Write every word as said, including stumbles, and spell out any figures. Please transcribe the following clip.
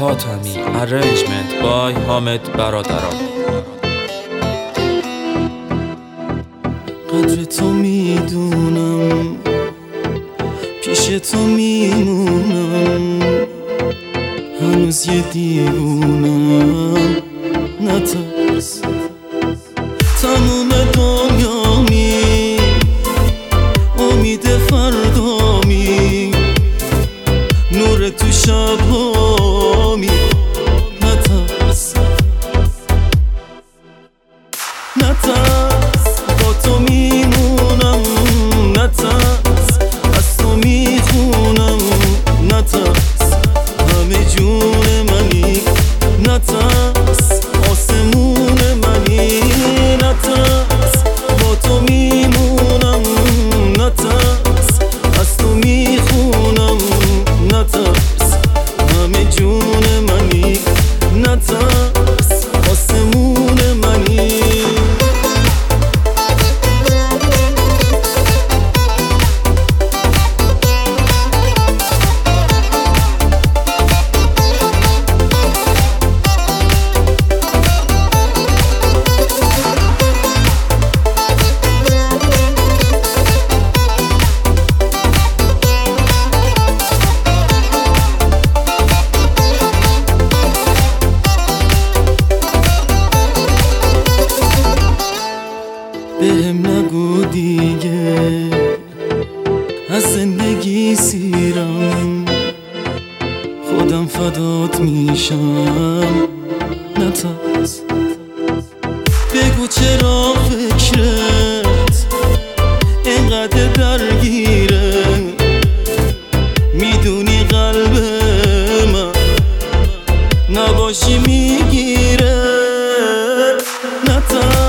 حاتمی. Arrangement by حامد برادران. قدر تو میدونم، پیش تو میمونم، هنوز یه دیوونم. نترس تموم دنیامی، امید فردامی، نور تو شبامی. نترس نترس با تو میمونم، نترس از تو میخونم، نترس همه جون منی، نترس آسمون منی، نترس با تو میمونم، نترس از تو میخونم، نترس همه جون منی، نترس آسمون منی. بهم نگو دیگه از زندگی سیرم، خودم فدات میشم. نترس بگو چرا فکرت اینقدر درگیره، میدونی قلب من نباشی میگیره. نترس